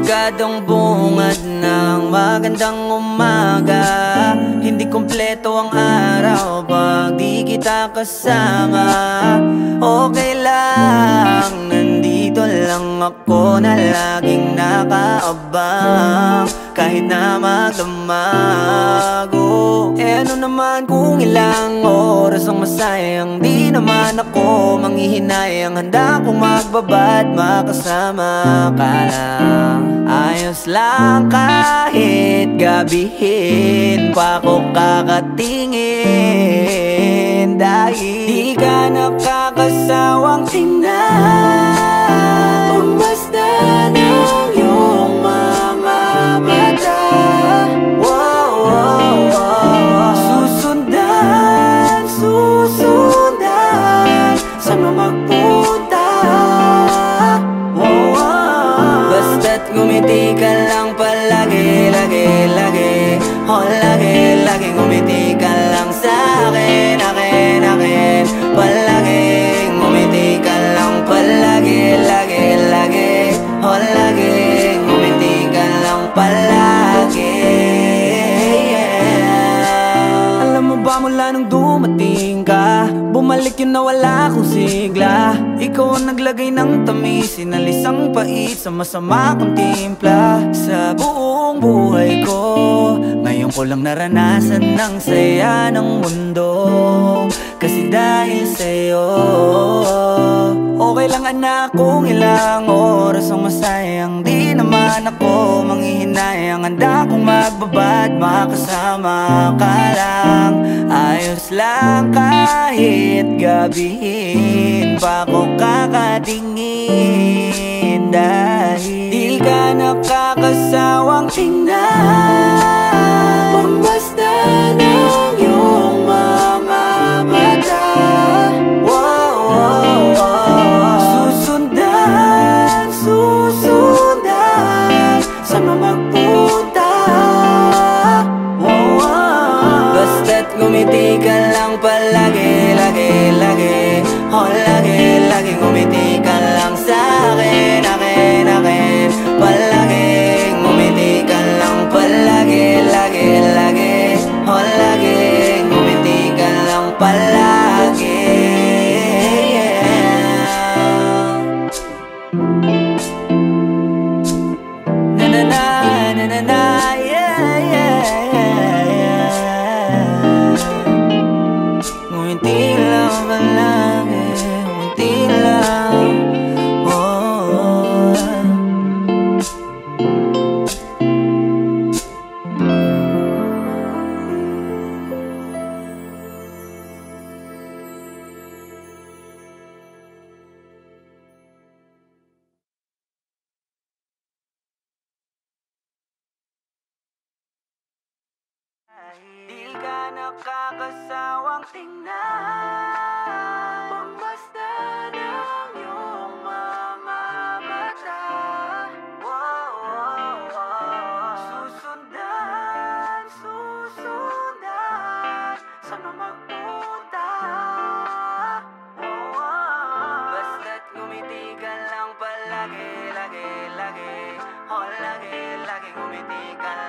Barkadang bungad ng magandang umaga. Hindi kompleto ang araw pag di kita kasama. Okay lang, nandito lang ako na laging nakaabang. Kahit na magdamag, ano naman kung ilang oras ang masayang. Di naman ako manghihinayang, handa kong magbabad makasama ka lang. Ayos lang kahit gabihin pa ko kakatingin. Dahil di ka nakakasawang tingnan, basta ng iyong mga mata. Susundan, susundan, saan mo magpunta? Basta't ngumiti ka lang palagi, lagi, lagi. Lagi, lagi ngumiti ka lang sa'kin, akin, akin. Palaging ngumiti ka lang palagi, lagi, lagi. Lagi ngumiti ka lang palagi. Alam mo ba mula nung dumating ka, bumalik yun na wala akong sigla. Ikaw ang naglagay ng tamis, sinalis ang pait sa masama kong timpla. Sa buong buhay ko, ngayon ko lang naranasan ng saya ng mundo. Kasi dahil sa'yo, okay lang anak kung ilang oras ang masayang. Di naman ako manghihinayang, handa kong magbabad makasama ka lang. Ayos lang kahit gabihin pa ko kakatingin. Dahil di ka nakakasawang tingnan, basta ng iyong mga mata. Susundan, susundan, saan mo magpunta? Basta't ngumiti ka lang palagi, lagi, lagi. Lagi, lagi ngumiti ka lang sa'kin, akin, akin. Palaging ngumiti ka lang palagi, lagi, lagi. Lagi ngumiti ka lang palagi. Na na na, na na na, yeah, yeah, yeah. Ngumiti lang palagi, ngumiti lang, di ka nakakasawang tingnan, basta ng iyong mga mata. Susundan, susundan, saan mo magpunta? Basta't ngumiti ka lang palagi, lagi, lagi. Lagi, lagi ngumiti ka lang.